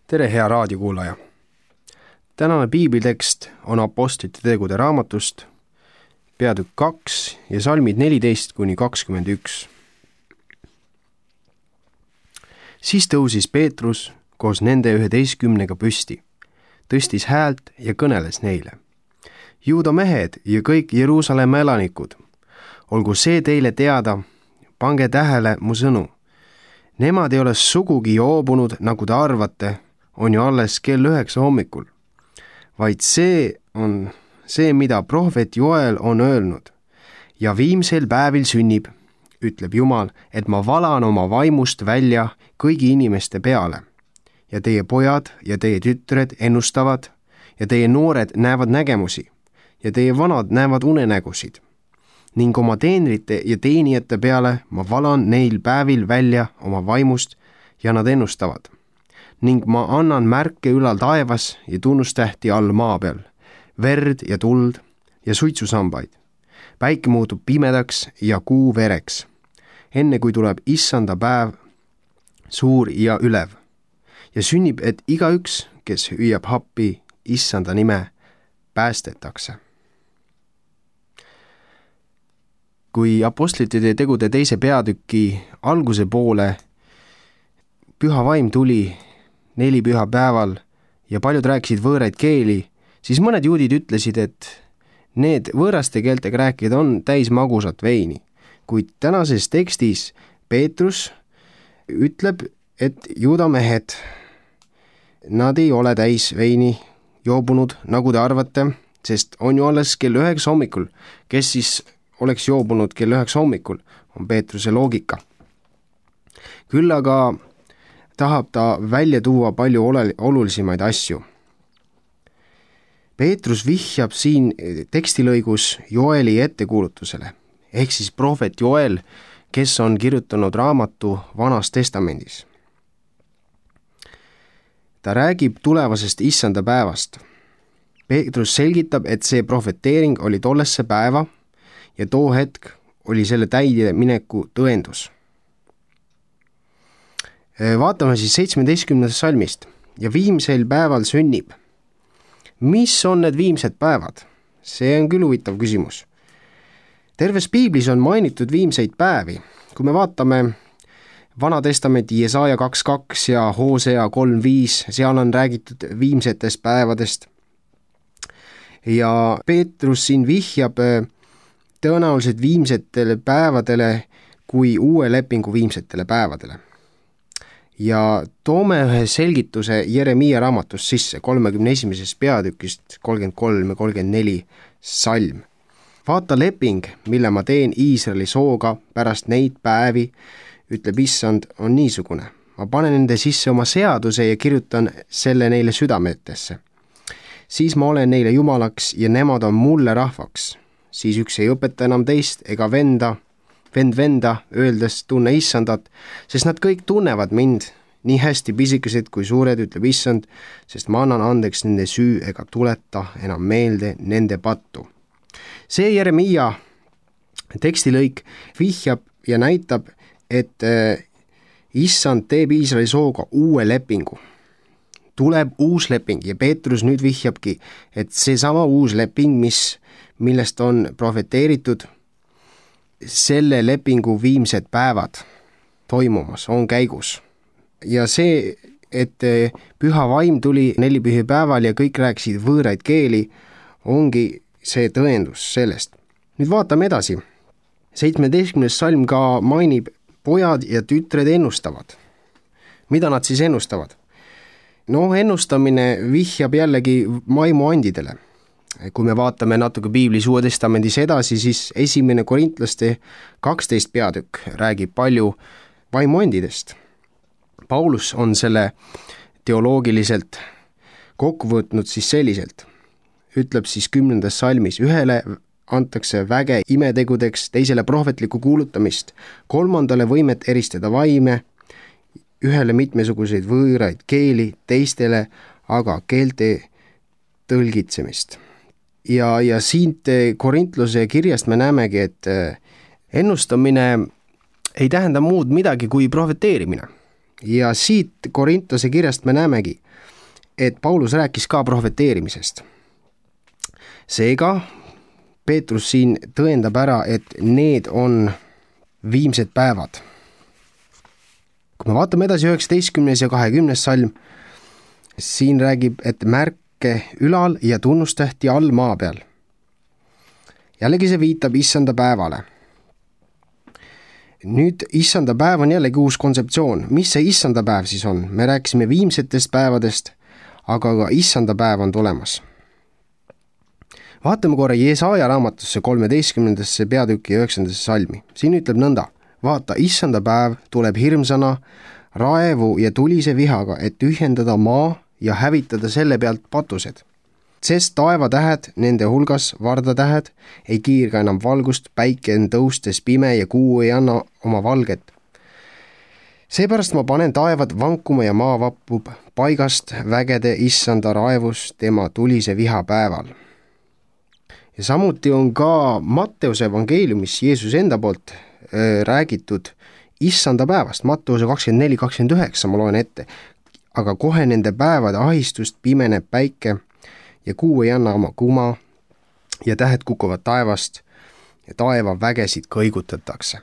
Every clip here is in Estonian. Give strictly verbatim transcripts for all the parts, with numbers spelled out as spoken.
tere, hea raadiokuulaja! Tänane piiblitekst on Apostlite tegude raamatust, peatükk kaks ja salmid neliteist kuni kakskümmend üks. Siis tõusis Peetrus koos nende üheteistkümnega püsti, tõstis häält ja kõneles neile. Juuda mehed ja kõik Jeruusalemma elanikud, olgu see teile teada, pange tähele mu sõnu. Nemad ei ole sugugi joobunud, nagu te arvate, on ju alles kell üheksa hommikul, vaid see on see, mida prohvet Joel on öelnud. Ja viimsel päevil sünnib, ütleb Jumal, et ma valan oma vaimust välja kõigi inimeste peale. Ja teie pojad ja teie tütred ennustavad ja teie noored näevad nägemusi ja teie vanad näevad unenägusid. Ning oma teenrite ja teenijate peale ma valan neil päevil välja oma vaimust ja nad ennustavad. Ning ma annan märke ülal taevas ja tunnustähti all maa peal, verd ja tuld ja suitsusambaid. Päike muutub pimedaks ja kuu vereks, enne kui tuleb issanda päev, suur ja ülev. Ja sünnib, et igaüks, kes hüüab happi issanda nime, päästetakse. Kui Apostlite tegude teise peatüki alguse poole püha vaim tuli neli püha päeval ja paljud rääkisid võõraid keeli, siis mõned juudid ütlesid, et need võõraste keeltega rääkijad on täis magusat veini. Kuid tänases tekstis Peetrus ütleb, et juuda mehed, nad ei ole täis veini joobunud, nagu te arvate, sest on ju alles kell üheksa hommikul. Kes siis oleks joobunud kell üheksa hommikul, on Peetruse loogika. Küll aga tahab ta välja tuua palju ole- olulisemaid asju. Peetrus vihjab siin tekstilõigus Joeli ettekuulutusele, ehk siis prohvet Joel, kes on kirjutanud raamatu Vanas testamendis. Ta räägib tulevasest issanda päevast. Peetrus selgitab, et see prohveteering oli tollesse päeva ja too hetk oli selle täide mineku tõendus. Vaatame siis seitsmeteistkümnendast salmist. Ja viimsel päeval sünnib. Mis on need viimsed päevad? See on küll huvitav küsimus. Terves piiblis on mainitud viimseid päevi. Kui me vaatame Vana testamenti Jesaja kaks kaks ja Hosea kolm viis, seal on räägitud viimsetest päevadest. Ja Peetrus siin vihjab tõenäoliselt viimsetele päevadele kui uue lepingu viimsetele päevadele. Ja toome ühe selgituse Jeremiia raamatust sisse kolmekümne esimesest peatükist kolmkümmend kolm ja kolmkümmend neli salm. Vaata leping, mille ma teen Iisraeli sooga pärast neid päevi, ütleb issand, on niisugune. Ma panen nende sisse oma seaduse ja kirjutan selle neile südametesse. Siis ma olen neile jumalaks ja nemad on mulle rahvaks. Siis üks ei õpeta enam teist ega venda, vend venda, öeldes tunne issandat, sest nad kõik tunnevad mind, nii hästi pisikesed kui suured, ütleb issand, sest ma annan andeks nende süü ega tuleta enam meelde nende pattu. See Jeremiia tekstilõik vihjab ja näitab, et issand teeb Iisraeli sooga uue lepingu. Tuleb uus leping ja Peetrus nüüd vihjabki, et see sama uus leping, mis, millest on profeteeritud, selle lepingu viimsed päevad toimumas, on käigus. Ja see, et püha vaim tuli neli pühi päeval ja kõik rääkisid võõraid keeli, ongi see tõendus sellest. Nüüd vaatame edasi. seitsmeteistkümnes salm ka mainib, pojad ja tütred ennustavad. Mida nad siis ennustavad? No ennustamine vihjab jällegi vaimuandidele. Kui me vaatame natuke piiblis Uue testamendis edasi, siis esimene Korintlaste kaksteist peatükk räägib palju vaimuandidest. Paulus on selle teoloogiliselt kokku võtnud siis selliselt. Ütleb siis kümnendas salmis, ühele antakse väge imetegudeks, teisele prohvetlikku kuulutamist, kolmandale võimet eristada vaime, ühele mitmesuguseid võõraid keeli, teistele aga keelte tõlgitsemist. Ja, ja siit Korintluse kirjast me näemegi, et ennustamine ei tähenda muud midagi kui prohveteerimine. ja siit Korintuse kirjast me näemegi, et Paulus rääkis ka prohveteerimisest. Seega Peetrus siin tõendab ära, et need on viimsed päevad. Kui me vaatame edasi üheksateistkümnes ja kahekümnes salm, siin räägib, et märke ülal ja tunnustähti all maa peal. Jällegi see viitab issanda päevale. Nüüd issanda päev on jällegi uus kontseptsioon. Mis see issanda päev siis on? Me rääkisime viimsetest päevadest, aga ka issanda päev on tulemas. Vaatame korra Jesaja raamatusse kolmeteistkümnendasse peatüki üheksandasse salmi. Siin ütleb nõnda: vaata, issanda päev tuleb hirmsana, raevu ja tulise vihaga, et ühendada maa ja hävitada selle pealt patused. Sest taevatähed, nende hulgas vardatähed, ei kiirga enam valgust, päike on tõustes pime ja kuu ei anna oma valget. Seepärast ma panen taevad vankuma ja maa vappub paigast vägede issanda raevus tema tulise viha päeval. Ja samuti on ka Matteuse evangeeliumis Jeesus enda poolt äh, räägitud issanda päevast. Matteuse kakskümmend neli kakskümmend üheksa ma loen ette. Aga kohe nende päevade ahistust pimeneb päike ja kuu ei anna oma kuma ja tähed kukuvad taevast ja taeva vägesid kõigutatakse.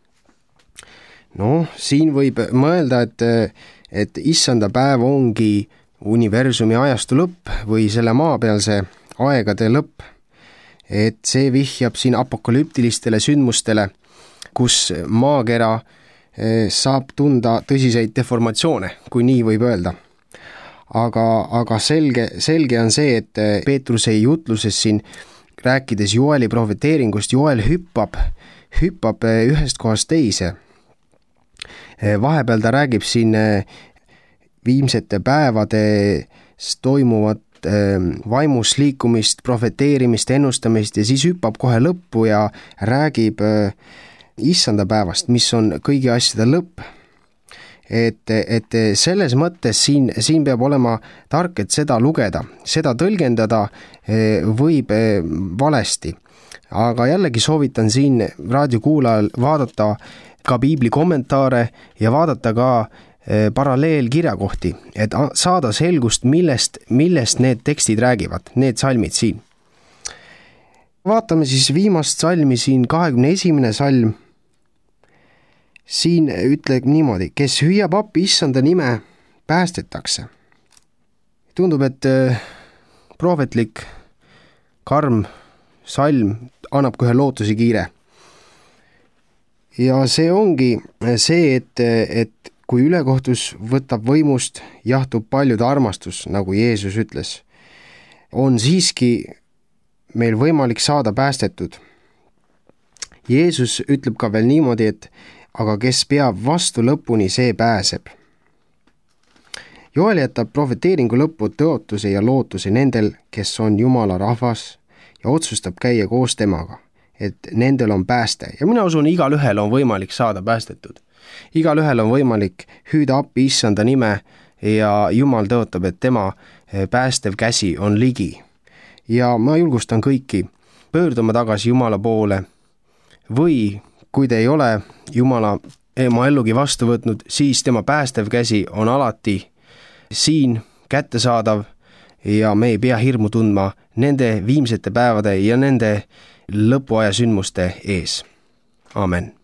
No, siin võib mõelda, et, et issanda päev ongi universumi ajastu lõpp või selle maapealse aegade lõpp. Et see vihjab siin apokalüptilistele sündmustele, kus maakera saab tunda tõsiseid deformatsioone, kui nii võib öelda. Aga, aga selge, selge on see, et Peetruse jutluses siin rääkides Joeli prohveteeringust, Joel hüppab, hüppab ühest kohast teise. Vahepeal ta räägib siin viimsete päevades toimuvat vaimus liikumist, prohveteerimist, ennustamist ja siis hüppab kohe lõppu ja räägib issanda päevast, mis on kõigi asjade lõpp. Et, et selles mõttes siin, siin peab olema tark, et seda lugeda, seda tõlgendada võib valesti. Aga jällegi soovitan siin raadiokuulajal vaadata ka piibli kommentaare ja vaadata ka paralleelkirjakohti, et saada selgust, millest, millest need tekstid räägivad, need salmid siin. Vaatame siis viimast salmi siin, kahekümne esimene salm. Siin ütleb niimoodi: kes hüüab appi issanda nime, päästetakse. Tundub, et prohvetlik karm salm annab kohe lootuse kiire. Ja see ongi see, et, et kui ülekohtus võtab võimust, jahtub paljude armastus, nagu Jeesus ütles, on siiski meil võimalik saada päästetud. Jeesus ütleb ka veel niimoodi, et aga kes peab vastu lõpuni, see pääseb. Joel jätab prohveteeringu lõppu tõotuse ja lootuse nendel, kes on Jumala rahvas ja otsustab käia koos temaga, et nendel on pääste. Ja mina usun, igal ühel on võimalik saada päästetud. Igal ühel on võimalik hüüda appi issanda nime ja Jumal tõotab, et tema päästev käsi on ligi. Ja ma julgustan kõiki pöörduma tagasi Jumala poole või kui te ei ole Jumala ema ellugi vastu võtnud, siis tema päästev käsi on alati siin kättesaadav ja me ei pea hirmu tundma nende viimsete päevade ja nende lõpuaja sündmuste ees. Amen.